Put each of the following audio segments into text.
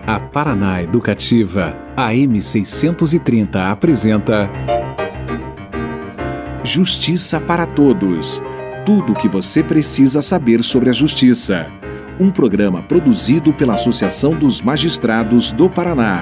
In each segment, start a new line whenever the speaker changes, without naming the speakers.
A Paraná Educativa, AM 630 apresenta Justiça para Todos. Tudo o que você precisa saber sobre a justiça. Um programa produzido pela Associação dos Magistrados do Paraná.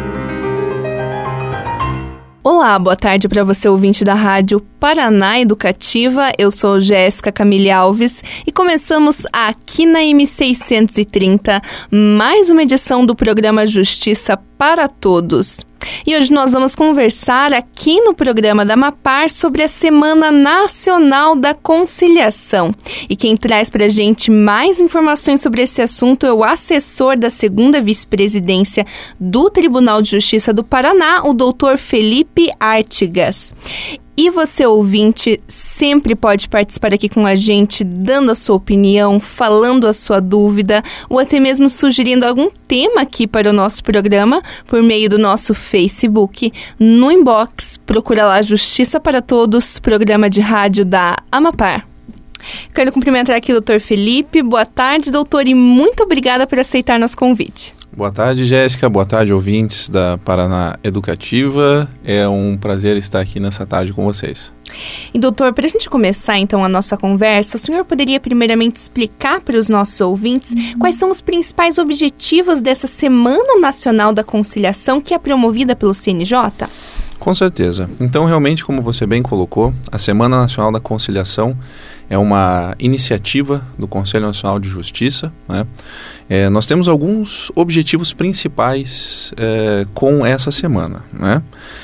Olá, boa tarde para você ouvinte da Rádio Paraná Educativa. Eu sou Jéssica Camille Alves e começamos aqui na M630 mais uma edição do programa Justiça para Todos. E hoje nós vamos conversar aqui no programa da Amapar sobre a Semana Nacional da Conciliação. E quem traz para a gente mais informações sobre esse assunto é o assessor da 2ª Vice-Presidência do Tribunal de Justiça do Paraná, o doutor Felipe Artigas. E você, ouvinte, sempre pode participar aqui com a gente, dando a sua opinião, falando a sua dúvida, ou até mesmo sugerindo algum tema aqui para o nosso programa, por meio do nosso Facebook. No inbox, procura lá Justiça para Todos, programa de rádio da Amapar. Quero cumprimentar aqui o doutor Felipe. Boa tarde, doutor, e muito obrigada por aceitar nosso convite.
Boa tarde, Jéssica. Boa tarde, ouvintes da Paraná Educativa. É um prazer estar aqui nessa tarde com vocês.
E, doutor, para a gente começar, então, a nossa conversa, o senhor poderia primeiramente explicar para os nossos ouvintes quais são os principais objetivos dessa Semana Nacional da Conciliação que é promovida pelo CNJ?
Com certeza. Então, realmente, como você bem colocou, a Semana Nacional da Conciliação é uma iniciativa do Conselho Nacional de Justiça, né? Nós temos alguns objetivos principais com essa semana, né?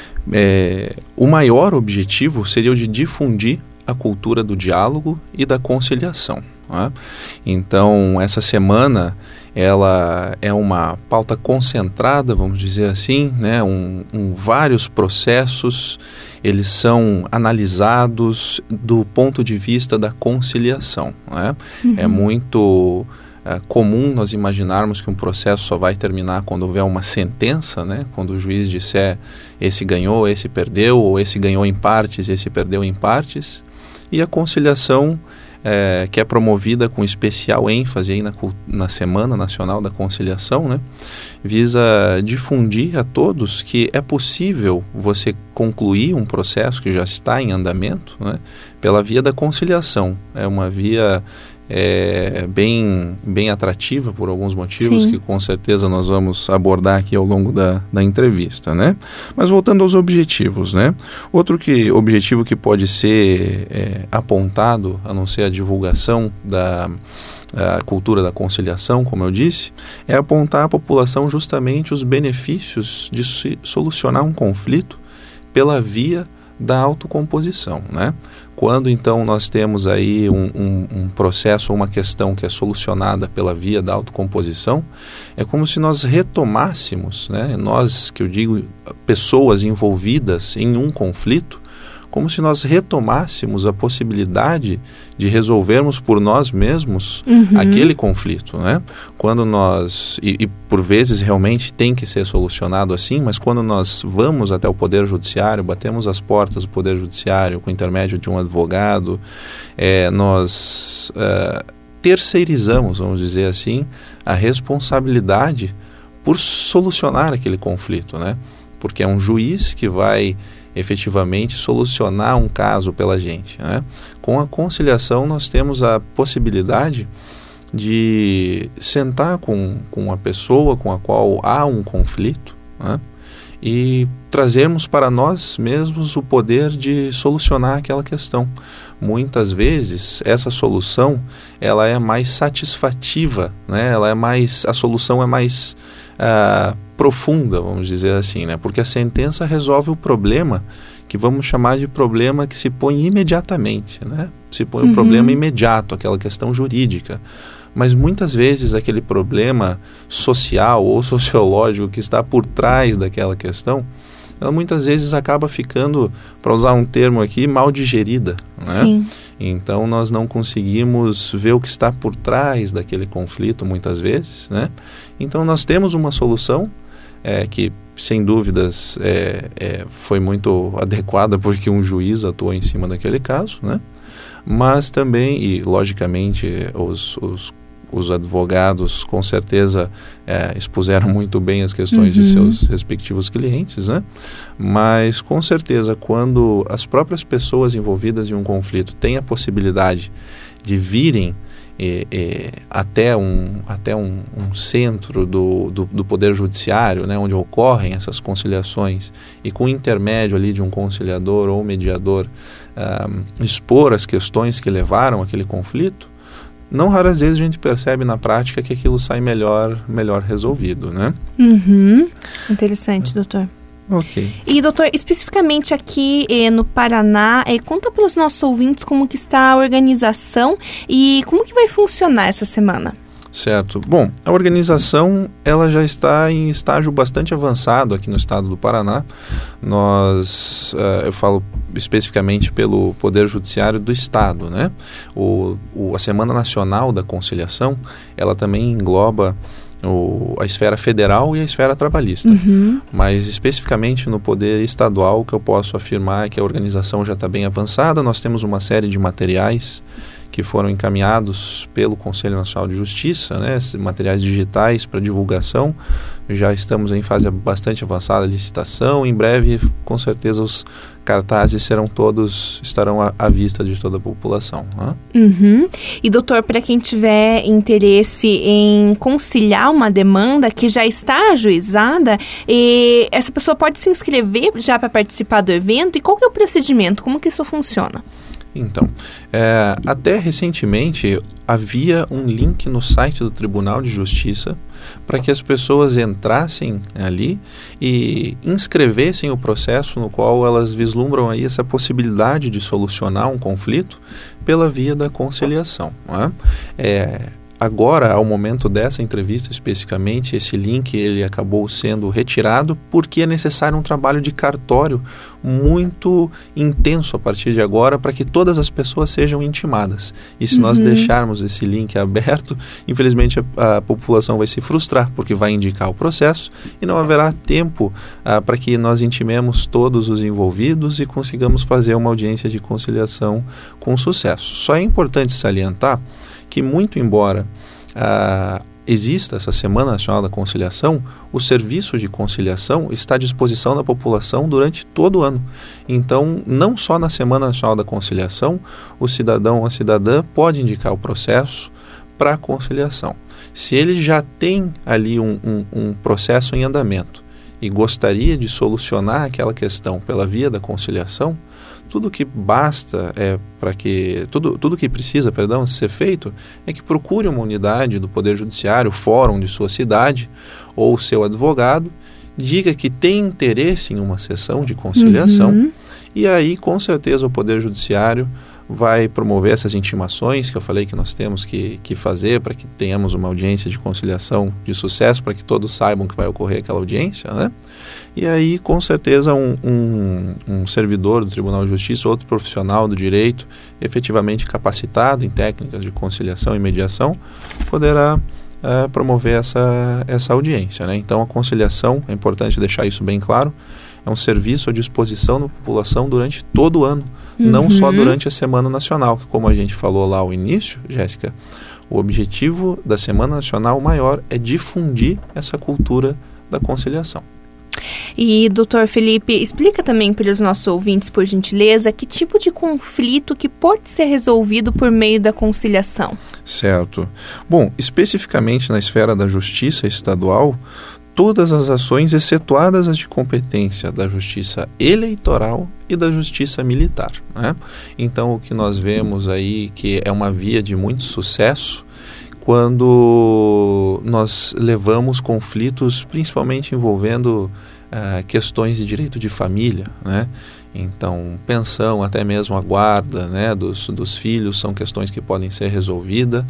O maior objetivo seria o de difundir a cultura do diálogo e da conciliação, né? Então, essa semana ela é uma pauta concentrada, vamos dizer assim, né? Vários processos, eles são analisados do ponto de vista da conciliação, né? É muito comum nós imaginarmos que um processo só vai terminar quando houver uma sentença, né? Quando o juiz disser esse ganhou, esse perdeu, ou esse ganhou em partes, esse perdeu em partes. E a conciliação, que é promovida com especial ênfase aí na Semana Nacional da Conciliação, né? Visa difundir a todos que é possível você concluir um processo que já está em andamento, né? Pela via da conciliação. É uma via bem atrativa por alguns motivos. Sim. Que com certeza nós vamos abordar aqui ao longo da entrevista, né? Mas voltando aos objetivos, né? Outro objetivo que pode ser apontado, a não ser a divulgação da cultura da conciliação, como eu disse, é apontar à população justamente os benefícios de solucionar um conflito pela via da autocomposição, né? Quando então nós temos aí um processo ou uma questão que é solucionada pela via da autocomposição, é como se nós retomássemos, né? Nós, que eu digo, pessoas envolvidas em um conflito, como se nós retomássemos a possibilidade de resolvermos por nós mesmos aquele conflito, né? Quando nós, e por vezes realmente tem que ser solucionado assim, mas quando nós vamos até o Poder Judiciário, batemos as portas do Poder Judiciário com o intermédio de um advogado, nós terceirizamos, vamos dizer assim, a responsabilidade por solucionar aquele conflito, né? Porque é um juiz que vai efetivamente solucionar um caso pela gente, né? Com a conciliação nós temos a possibilidade de sentar com a pessoa com a qual há um conflito, né? E trazermos para nós mesmos o poder de solucionar aquela questão. Muitas vezes essa solução ela é mais satisfativa, né? A solução é mais profunda, vamos dizer assim, né? Porque a sentença resolve o problema que vamos chamar de problema que se põe imediatamente, né? Se põe um problema imediato, aquela questão jurídica. Mas muitas vezes aquele problema social ou sociológico que está por trás daquela questão, ela muitas vezes acaba ficando, para usar um termo aqui, mal digerida, né?
Sim.
Então nós não conseguimos ver o que está por trás daquele conflito muitas vezes, né? Então nós temos uma solução que sem dúvidas foi muito adequada porque um juiz atuou em cima daquele caso, né? Mas também, e logicamente os Os advogados, com certeza, expuseram muito bem as questões de seus respectivos clientes, né? Mas, com certeza, quando as próprias pessoas envolvidas em um conflito têm a possibilidade de virem até um centro do Poder Judiciário, né, onde ocorrem essas conciliações, e com o intermédio ali de um conciliador ou mediador expor as questões que levaram aquele conflito, não raras vezes a gente percebe na prática que aquilo sai melhor resolvido, né?
Interessante, doutor.
Ok.
E, doutor, especificamente aqui no Paraná, conta para os nossos ouvintes como que está a organização e como que vai funcionar essa semana.
Certo. Bom, a organização ela já está em estágio bastante avançado aqui no estado do Paraná. Nós, eu falo especificamente pelo Poder Judiciário do Estado, né? A Semana Nacional da Conciliação, ela também engloba a esfera federal e a esfera trabalhista. Mas especificamente no poder estadual, o que eu posso afirmar é que a organização já está bem avançada. Nós temos uma série de materiais que foram encaminhados pelo Conselho Nacional de Justiça, né, materiais digitais para divulgação. Já estamos em fase bastante avançada de licitação. Em breve, com certeza, os cartazes estarão à vista de toda a população. Né?
E, doutor, para quem tiver interesse em conciliar uma demanda que já está ajuizada, essa pessoa pode se inscrever já para participar do evento? E qual que é o procedimento? Como que isso funciona?
Então, até recentemente havia um link no site do Tribunal de Justiça para que as pessoas entrassem ali e inscrevessem o processo no qual elas vislumbram aí essa possibilidade de solucionar um conflito pela via da conciliação. Não é? Agora, ao momento dessa entrevista especificamente, esse link ele acabou sendo retirado porque é necessário um trabalho de cartório muito intenso a partir de agora para que todas as pessoas sejam intimadas. E se nós deixarmos esse link aberto, infelizmente a população vai se frustrar porque vai indicar o processo e não haverá tempo para que nós intimemos todos os envolvidos e consigamos fazer uma audiência de conciliação com sucesso. Só é importante salientar que, muito embora exista essa Semana Nacional da Conciliação, o serviço de conciliação está à disposição da população durante todo o ano. Então, não só na Semana Nacional da Conciliação, o cidadão ou a cidadã pode indicar o processo para a conciliação. Se ele já tem ali um processo em andamento e gostaria de solucionar aquela questão pela via da conciliação, tudo que basta tudo que precisa, ser feito é que procure uma unidade do Poder Judiciário, fórum de sua cidade ou seu advogado, diga que tem interesse em uma sessão de conciliação e aí com certeza o Poder Judiciário vai promover essas intimações que eu falei que nós temos que fazer para que tenhamos uma audiência de conciliação de sucesso, para que todos saibam que vai ocorrer aquela audiência, né? E aí, com certeza, um servidor do Tribunal de Justiça, outro profissional do direito, efetivamente capacitado em técnicas de conciliação e mediação, poderá promover essa audiência, né? Então, a conciliação, é importante deixar isso bem claro, é um serviço à disposição da população durante todo o ano, não só durante a Semana Nacional, que, como a gente falou lá ao início, Jéssica, o objetivo da Semana Nacional maior é difundir essa cultura da conciliação.
E, doutor Felipe, explica também para os nossos ouvintes, por gentileza, que tipo de conflito que pode ser resolvido por meio da conciliação?
Certo. Bom, especificamente na esfera da justiça estadual, todas as ações excetuadas as de competência da justiça eleitoral e da justiça militar, né? Então, o que nós vemos aí que é uma via de muito sucesso quando nós levamos conflitos principalmente envolvendo questões de direito de família, né? Então, pensão, até mesmo a guarda, né, dos filhos, são questões que podem ser resolvidas,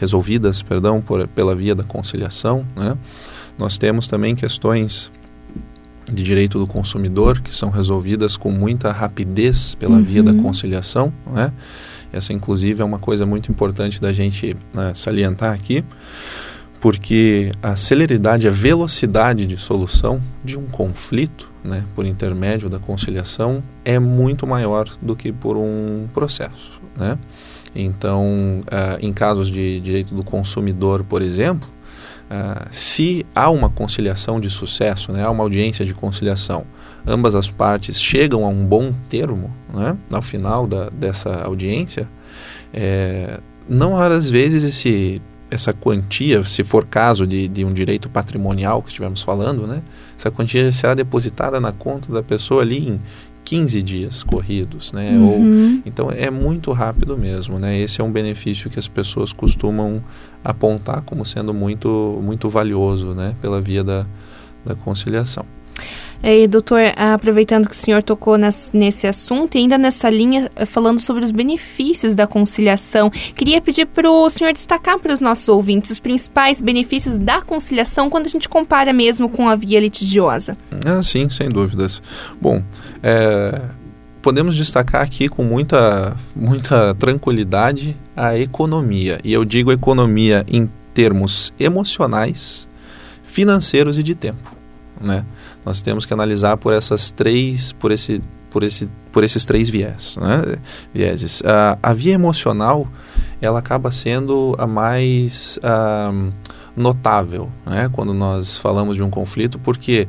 pela via da conciliação, né? Nós temos também questões de direito do consumidor que são resolvidas com muita rapidez pela via da conciliação, né? Essa, inclusive, é uma coisa muito importante da gente salientar aqui, porque a celeridade, a velocidade de solução de um conflito, né, por intermédio da conciliação, é muito maior do que por um processo, né? Então, em casos de direito do consumidor, por exemplo, se há uma conciliação de sucesso, né, há uma audiência de conciliação, ambas as partes chegam a um bom termo, né, ao final dessa audiência, não raras vezes essa quantia, se for caso de um direito patrimonial que estivermos falando, né, essa quantia será depositada na conta da pessoa ali em 15 dias corridos, né? Então é muito rápido mesmo, né? Esse é um benefício que as pessoas costumam apontar como sendo muito, muito valioso, né? Pela via da conciliação.
E, doutor, aproveitando que o senhor tocou nesse assunto e ainda nessa linha, falando sobre os benefícios da conciliação, queria pedir para o senhor destacar para os nossos ouvintes os principais benefícios da conciliação quando a gente compara mesmo com a via litigiosa.
Sim, sem dúvidas. Bom, podemos destacar aqui com muita tranquilidade a economia. E eu digo economia em termos emocionais, financeiros e de tempo, né? Nós temos que analisar por esses três vieses, né? A via emocional, ela acaba sendo a mais notável, né? Quando nós falamos de um conflito, porque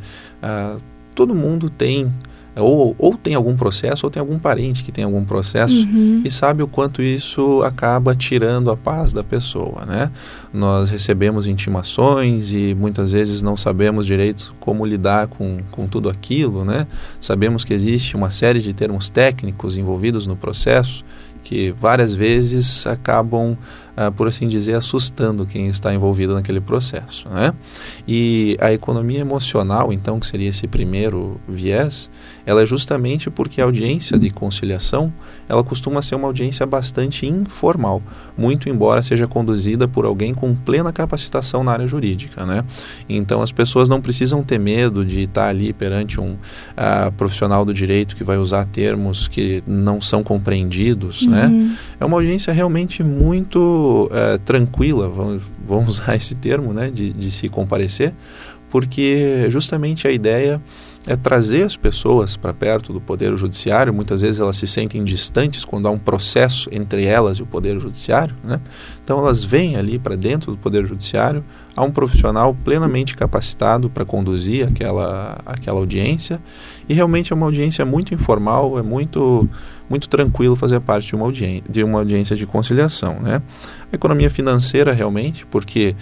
todo mundo tem ou tem algum processo, ou tem algum parente que tem algum processo, e sabe o quanto isso acaba tirando a paz da pessoa, né? Nós recebemos intimações e muitas vezes não sabemos direito como lidar com tudo aquilo, né? Sabemos que existe uma série de termos técnicos envolvidos no processo que várias vezes acabam, por assim dizer, assustando quem está envolvido naquele processo, né? E a economia emocional, então, que seria esse primeiro viés, ela é justamente porque a audiência de conciliação, ela costuma ser uma audiência bastante informal, muito embora seja conduzida por alguém com plena capacitação na área jurídica, né? Então, as pessoas não precisam ter medo de estar ali perante um profissional do direito que vai usar termos que não são compreendidos, né? É uma audiência realmente muito tranquila, vamos usar esse termo, né, de se comparecer, porque justamente a ideia é trazer as pessoas para perto do Poder Judiciário. Muitas vezes elas se sentem distantes quando há um processo entre elas e o Poder Judiciário, né? Então elas vêm ali para dentro do Poder Judiciário, há um profissional plenamente capacitado para conduzir aquela audiência, e realmente é uma audiência muito informal, é muito tranquilo fazer parte de uma audiência de conciliação, né? A economia financeira realmente, porque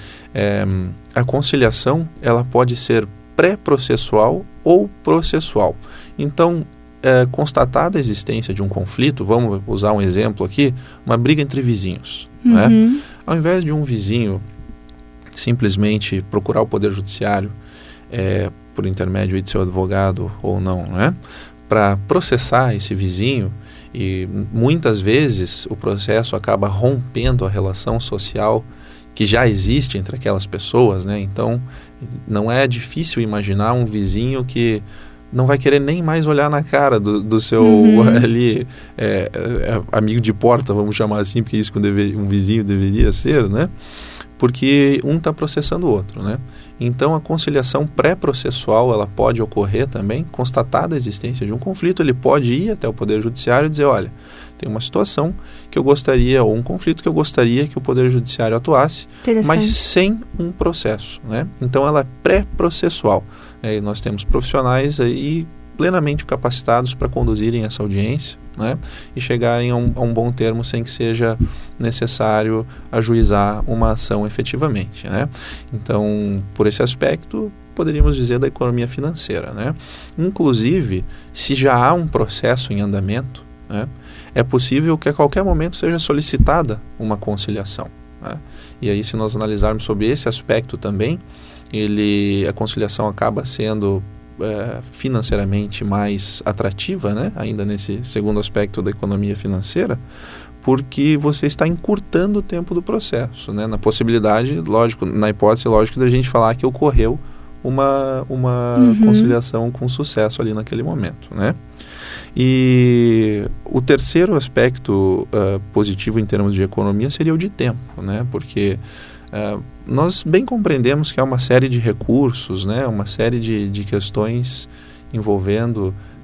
a conciliação ela pode ser pré-processual ou processual. Então, constatada a existência de um conflito, vamos usar um exemplo aqui, uma briga entre vizinhos, né? Ao invés de um vizinho simplesmente procurar o Poder Judiciário por intermédio de seu advogado ou não, né, para processar esse vizinho, e muitas vezes o processo acaba rompendo a relação social que já existe entre aquelas pessoas, né? Então, não é difícil imaginar um vizinho que não vai querer nem mais olhar na cara do seu ali, amigo de porta, vamos chamar assim, porque isso que um vizinho deveria ser, né? Porque um está processando o outro, né? Então, a conciliação pré-processual, ela pode ocorrer também, constatada a existência de um conflito, ele pode ir até o Poder Judiciário e dizer, olha, tem uma situação que eu gostaria, ou um conflito que eu gostaria que o Poder Judiciário atuasse, mas sem um processo, né? Então, ela é pré-processual. Nós temos profissionais aí plenamente capacitados para conduzirem essa audiência, né, e chegarem a um bom termo sem que seja necessário ajuizar uma ação efetivamente, né? Então, por esse aspecto, poderíamos dizer da economia financeira, né? Inclusive, se já há um processo em andamento, né, é possível que a qualquer momento seja solicitada uma conciliação, né? E aí, se nós analisarmos sobre esse aspecto também, a conciliação acaba sendo financeiramente mais atrativa, né? Ainda nesse segundo aspecto da economia financeira, porque você está encurtando o tempo do processo, né? Na possibilidade, lógico, na hipótese, lógico, da gente falar que ocorreu uma conciliação com sucesso ali naquele momento, né? E o terceiro aspecto positivo em termos de economia seria o de tempo, né? Porque nós bem compreendemos que há uma série de recursos, né? Uma série de questões envolvendo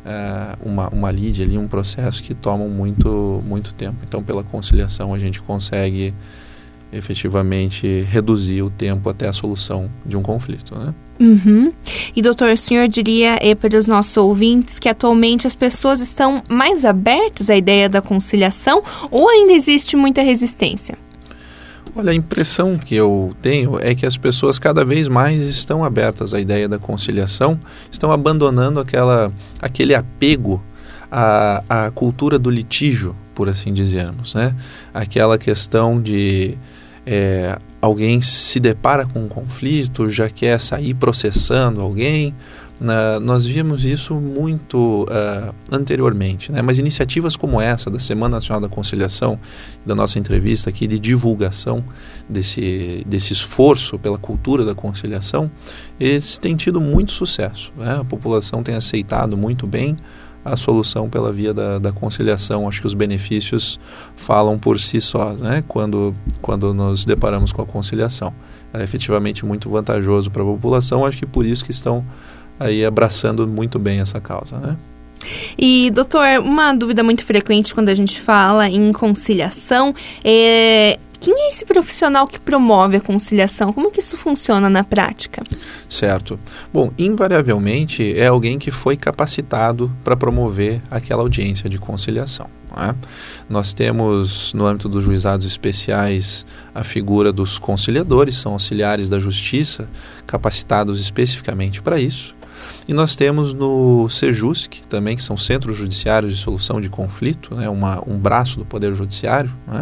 uma lide ali, um processo que toma muito tempo. Então, pela conciliação, a gente consegue efetivamente reduzir o tempo até a solução de um conflito, né?
Uhum. E doutor, o senhor diria para os nossos ouvintes que atualmente as pessoas estão mais abertas à ideia da conciliação ou ainda existe muita resistência?
Olha, a impressão que eu tenho é que as pessoas cada vez mais estão abertas à ideia da conciliação, estão abandonando aquele apego à cultura do litígio, por assim dizermos, né? Aquela questão de alguém se depara com um conflito, já quer sair processando alguém. Nós vimos isso muito anteriormente, né? Mas iniciativas como essa da Semana Nacional da Conciliação, da nossa entrevista aqui de divulgação desse esforço pela cultura da conciliação, eles têm tido muito sucesso, né? A população tem aceitado muito bem a solução pela via da conciliação. Acho que os benefícios falam por si sós, né? Quando nos deparamos com a conciliação. É efetivamente muito vantajoso para a população, acho que por isso que estão aí abraçando muito bem essa causa, né?
E, doutor, uma dúvida muito frequente quando a gente fala em conciliação quem é esse profissional que promove a conciliação? Como que isso funciona na prática?
Certo. Bom, invariavelmente é alguém que foi capacitado para promover aquela audiência de conciliação, né? Nós temos, no âmbito dos juizados especiais, a figura dos conciliadores, são auxiliares da justiça, capacitados especificamente para isso. E nós temos no Sejusc também, que são Centros Judiciários de Solução de Conflito, né, um braço do Poder Judiciário, né,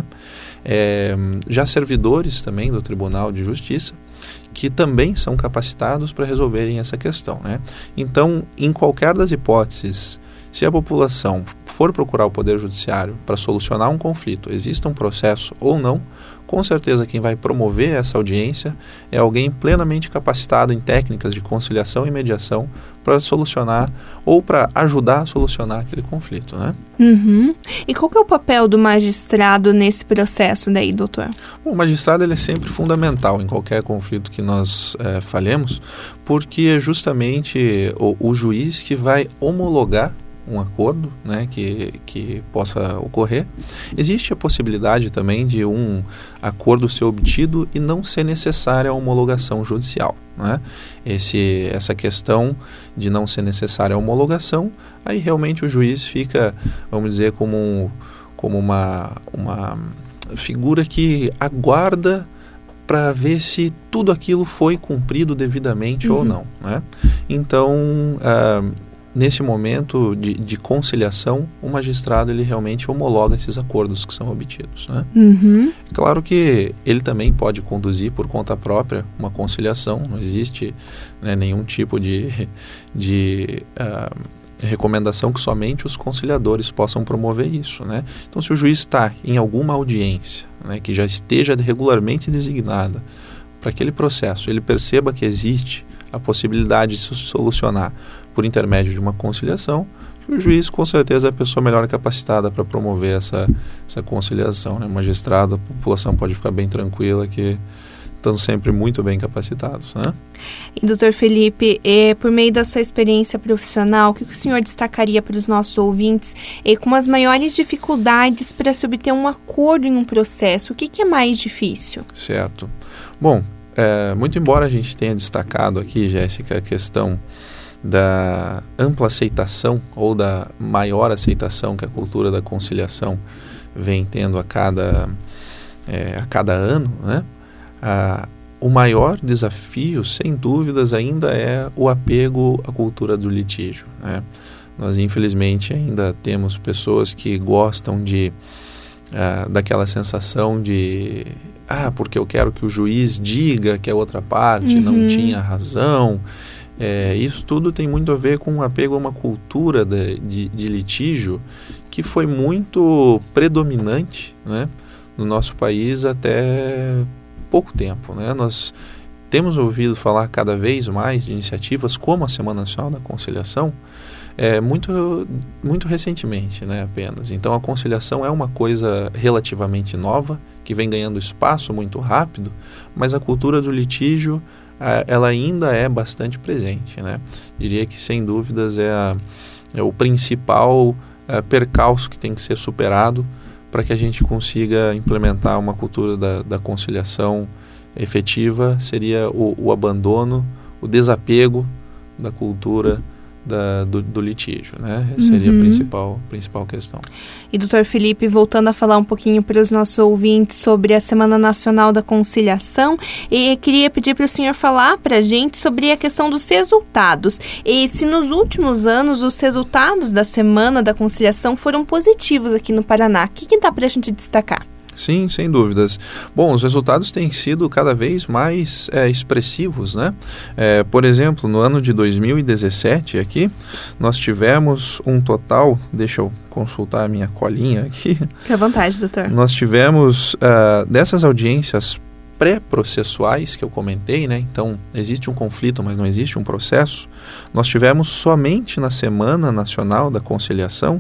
já servidores também do Tribunal de Justiça, que também são capacitados para resolverem essa questão, né? Então, em qualquer das hipóteses, se a população for procurar o Poder Judiciário para solucionar um conflito, exista um processo ou não, com certeza quem vai promover essa audiência é alguém plenamente capacitado em técnicas de conciliação e mediação para solucionar ou para ajudar a solucionar aquele conflito, né?
Uhum. E qual que é o papel do magistrado nesse processo daí, doutor?
O magistrado ele é sempre fundamental em qualquer conflito que nós falemos, porque é justamente o juiz que vai homologar um acordo, né, que possa ocorrer. Existe a possibilidade também de um acordo ser obtido e não ser necessária a homologação judicial, né? Essa questão de não ser necessária a homologação, aí realmente o juiz fica, vamos dizer, como uma figura que aguarda para ver se tudo aquilo foi cumprido devidamente ou não, né? Então, nesse momento de conciliação, o magistrado ele realmente homologa esses acordos que são obtidos, né?
Uhum.
Claro que ele também pode conduzir por conta própria uma conciliação, não existe, né, nenhum tipo de recomendação que somente os conciliadores possam promover isso, né? Então, se o juiz está em alguma audiência, né, que já esteja regularmente designada para aquele processo, ele perceba que existe a possibilidade de se solucionar por intermédio de uma conciliação, o juiz com certeza é a pessoa melhor capacitada para promover essa conciliação, né? O magistrado, a população pode ficar bem tranquila que estão sempre muito bem capacitados, né?
E doutor Felipe, por meio da sua experiência profissional, o que o senhor destacaria para os nossos ouvintes como as maiores dificuldades para se obter um acordo em um processo? O que é mais difícil?
Certo. Bom, muito embora a gente tenha destacado aqui, Jéssica, a questão da ampla aceitação ou da maior aceitação que a cultura da conciliação vem tendo a cada ano, né? O maior desafio, sem dúvidas, ainda é o apego à cultura do litígio, né? Nós, infelizmente, ainda temos pessoas que gostam daquela sensação de porque eu quero que o juiz diga que a outra parte não tinha razão. Isso tudo tem muito a ver com um apego a uma cultura de litígio que foi muito predominante, né, no nosso país até pouco tempo, né? Nós temos ouvido falar cada vez mais de iniciativas como a Semana Nacional da Conciliação, muito recentemente, né, apenas. Então a conciliação é uma coisa relativamente nova, que vem ganhando espaço muito rápido, mas a cultura do litígio ela ainda é bastante presente, né? Diria que sem dúvidas é o principal percalço que tem que ser superado para que a gente consiga implementar uma cultura da conciliação efetiva. Seria o abandono, o desapego da cultura do litígio, né? Essa seria a principal questão.
E, doutor Felipe, voltando a falar um pouquinho para os nossos ouvintes sobre a Semana Nacional da Conciliação, e queria pedir para o senhor falar para a gente sobre a questão dos resultados. E se nos últimos anos os resultados da Semana da Conciliação foram positivos aqui no Paraná, o que dá para a gente destacar?
Sim, sem dúvidas. Bom, os resultados têm sido cada vez mais expressivos, né? Por exemplo, no ano de 2017 aqui, nós tivemos um total, deixa eu consultar a minha colinha aqui.
Fique à vontade, doutor.
Nós tivemos dessas audiências pré-processuais que eu comentei, né? Então, existe um conflito, mas não existe um processo. Nós tivemos somente na Semana Nacional da Conciliação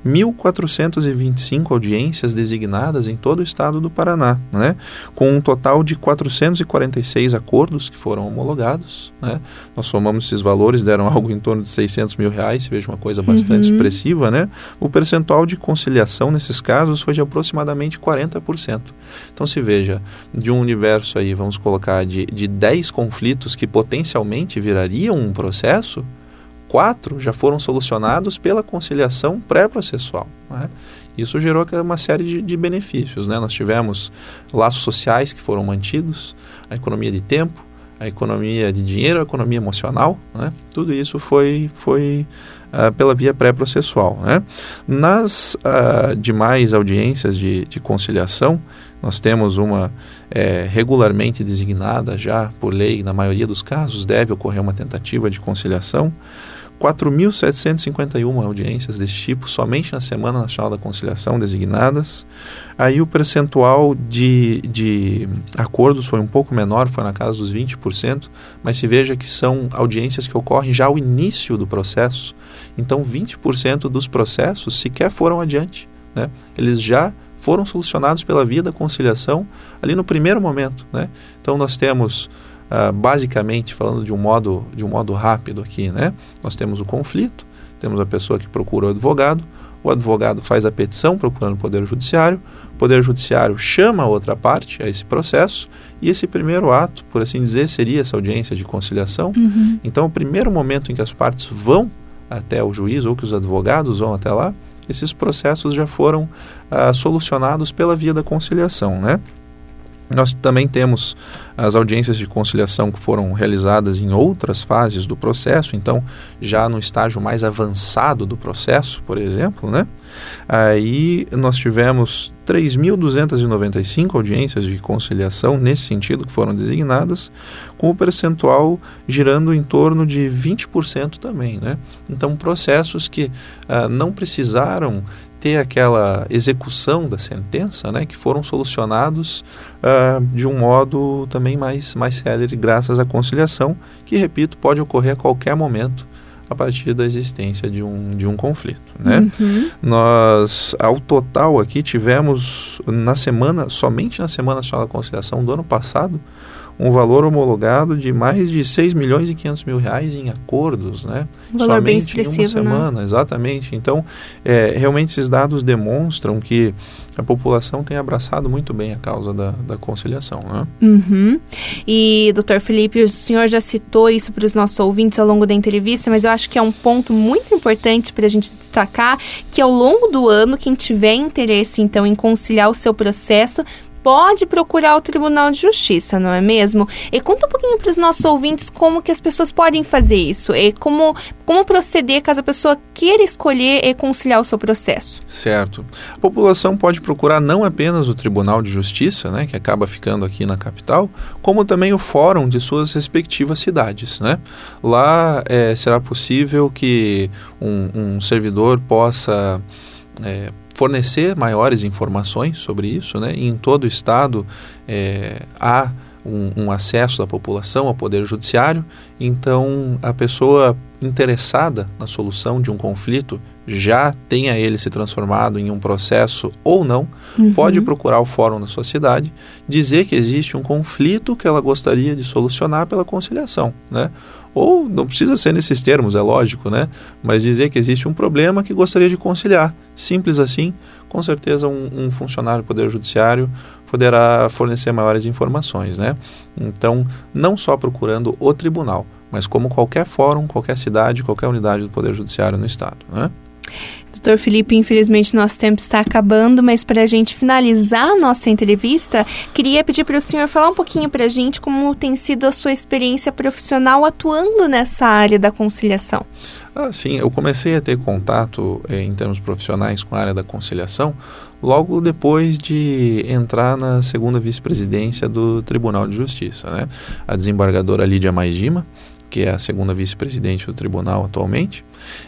1.425 audiências designadas em todo o estado do Paraná, né? Com um total de 446 acordos que foram homologados, né? Nós somamos esses valores, deram algo em torno de R$600 mil, veja, uma coisa bastante expressiva, né? O percentual de conciliação nesses casos foi de aproximadamente 40%. Então, se veja, de um universo aí, vamos colocar, de 10 conflitos que potencialmente virariam um processo, 4 já foram solucionados pela conciliação pré-processual, né? Isso gerou uma série de benefícios, né? Nós tivemos laços sociais que foram mantidos, a economia de tempo, a economia de dinheiro, a economia emocional, né? Tudo isso foi pela via pré-processual, né? Nas demais audiências de conciliação, nós temos uma regularmente designada já por lei, na maioria dos casos deve ocorrer uma tentativa de conciliação. 4.751 audiências desse tipo, somente na Semana Nacional da Conciliação designadas. Aí o percentual de acordos foi um pouco menor, foi na casa dos 20%, mas se veja que são audiências que ocorrem já ao início do processo. Então 20% dos processos sequer foram adiante, né? Eles já foram solucionados pela via da conciliação ali no primeiro momento, né? Então nós temos basicamente, falando de um modo rápido aqui, né? Nós temos o conflito, temos a pessoa que procura o advogado faz a petição procurando o Poder Judiciário chama a outra parte a esse processo, e esse primeiro ato, por assim dizer, seria essa audiência de conciliação. Então, o primeiro momento em que as partes vão até o juiz, ou que os advogados vão até lá, esses processos já foram solucionados pela via da conciliação, né? Nós também temos as audiências de conciliação que foram realizadas em outras fases do processo, então já no estágio mais avançado do processo, por exemplo, né? Aí nós tivemos 3.295 audiências de conciliação nesse sentido que foram designadas, com o percentual girando em torno de 20% também, né? Então processos que não precisaram ter aquela execução da sentença, né, que foram solucionados de um modo também mais célere, graças à conciliação, que, repito, pode ocorrer a qualquer momento a partir da existência de um conflito, né? Nós, ao total aqui, tivemos somente na Semana Nacional da Conciliação do ano passado, um valor homologado de mais de R$6.500.000 em acordos, né?
Um valor
somente
bem expressivo,
em uma semana, né? Exatamente. Então, realmente esses dados demonstram que a população tem abraçado muito bem a causa da conciliação, né?
E, doutor Felipe, o senhor já citou isso para os nossos ouvintes ao longo da entrevista, mas eu acho que é um ponto muito importante para a gente destacar, que ao longo do ano, quem tiver interesse, então, em conciliar o seu processo, pode procurar o Tribunal de Justiça, não é mesmo? E conta um pouquinho para os nossos ouvintes como que as pessoas podem fazer isso, e como proceder caso a pessoa queira escolher e conciliar o seu processo.
Certo. A população pode procurar não apenas o Tribunal de Justiça, né, que acaba ficando aqui na capital, como também o fórum de suas respectivas cidades, né? Lá será possível que um servidor possa fornecer maiores informações sobre isso, né? E em todo o estado há um acesso da população ao Poder Judiciário. Então, a pessoa interessada na solução de um conflito, já tenha ele se transformado em um processo ou não, pode procurar o fórum da sua cidade, dizer que existe um conflito que ela gostaria de solucionar pela conciliação, né? Ou não precisa ser nesses termos, é lógico, né? Mas dizer que existe um problema que gostaria de conciliar. Simples assim, com certeza um funcionário do Poder Judiciário poderá fornecer maiores informações, né? Então, não só procurando o tribunal, mas como qualquer fórum, qualquer cidade, qualquer unidade do Poder Judiciário no Estado, né?
Doutor Felipe, infelizmente nosso tempo está acabando, mas para a gente finalizar a nossa entrevista, queria pedir para o senhor falar um pouquinho para a gente como tem sido a sua experiência profissional atuando nessa área da conciliação.
Sim, eu comecei a ter contato em termos profissionais com a área da conciliação logo depois de entrar na segunda vice-presidência do Tribunal de Justiça, né? A desembargadora Lídia Maidima, que é a segunda vice-presidente do tribunal atualmente,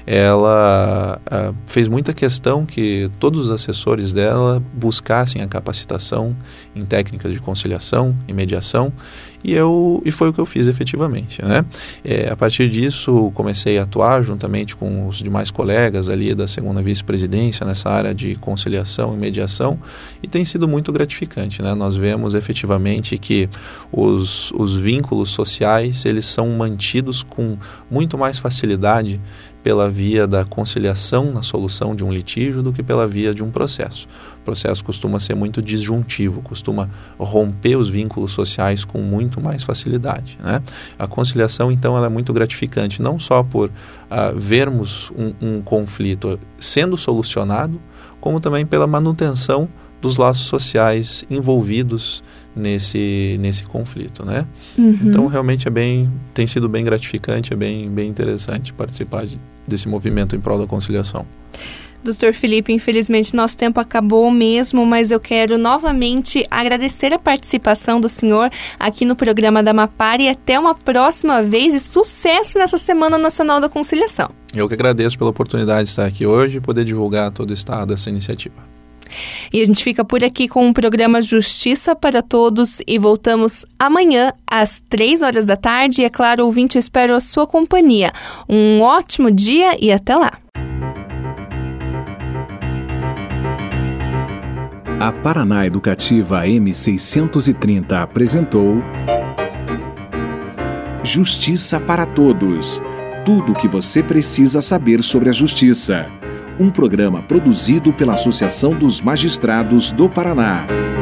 ela fez muita questão que todos os assessores dela buscassem a capacitação em técnicas de conciliação e mediação, e foi o que eu fiz efetivamente, né? A partir disso, comecei a atuar juntamente com os demais colegas ali da segunda vice-presidência nessa área de conciliação e mediação, e tem sido muito gratificante, né? Nós vemos efetivamente que os vínculos sociais, eles são mantidos com muito mais facilidade pela via da conciliação na solução de um litígio do que pela via de um processo. O processo costuma ser muito disjuntivo, costuma romper os vínculos sociais com muito mais facilidade, né? A conciliação, então, ela é muito gratificante, não só por vermos um conflito sendo solucionado, como também pela manutenção dos laços sociais envolvidos nesse conflito, né? Então, realmente tem sido bem gratificante, é bem interessante participar desse movimento em prol da conciliação.
Doutor Felipe, infelizmente nosso tempo acabou mesmo, mas eu quero novamente agradecer a participação do senhor aqui no programa da Amapar e até uma próxima vez e sucesso nessa Semana Nacional da Conciliação.
Eu que agradeço pela oportunidade de estar aqui hoje e poder divulgar a todo o Estado essa iniciativa.
E a gente fica por aqui com o programa Justiça para Todos e voltamos amanhã às 3h da tarde. E é claro, ouvinte, eu espero a sua companhia. Um ótimo dia e até lá.
A Paraná Educativa M630 apresentou Justiça para Todos. Tudo o que você precisa saber sobre a justiça. Um programa produzido pela Associação dos Magistrados do Paraná.